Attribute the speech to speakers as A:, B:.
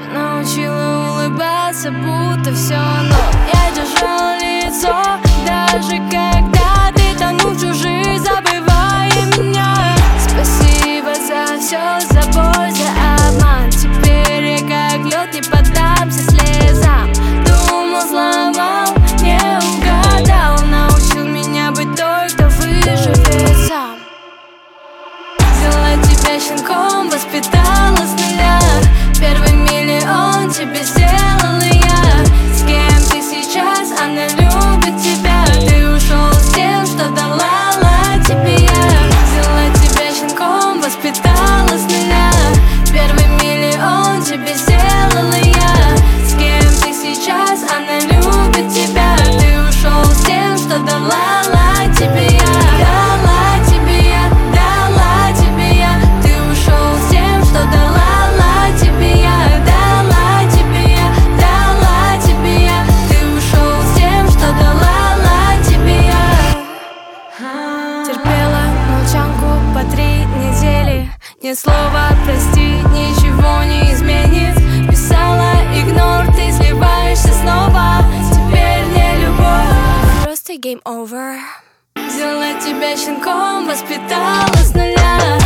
A: научила улыбаться, будто все, но я держала лицо, даже когда ты тонул в чужих, забывая меня. Спасибо за все, за боль, за обман. Теперь я как лед, не поддамся слезам. Думал, сломал, не угадал, научил меня быть той, кто выживет сам. Взяла тебя щенком, воспитала с нуля. Первый миллион тебе сделала я. С кем ты сейчас, она любит тебя. Ты ушел с тем, что дала тебе я. Взяла тебя щенком, воспитала с нуля. Первый миллион тебе сделала я. С кем ты сейчас, она любит тебя. Ты ушел с тем, что дала тебе я. Дала тебе я, дала тебе я. Ты ушел с тем, что дала тебе я. Дала тебе я, дала тебе я. Ты ушел с тем, что дала тебе я. Терпела молчанку по 3 недели. Ни слова простить, ничего не изменит. Писала игнор, ты сливаешься снова. Теперь не любовь, просто game over. Взяла тебя щенком, воспитала с нуля.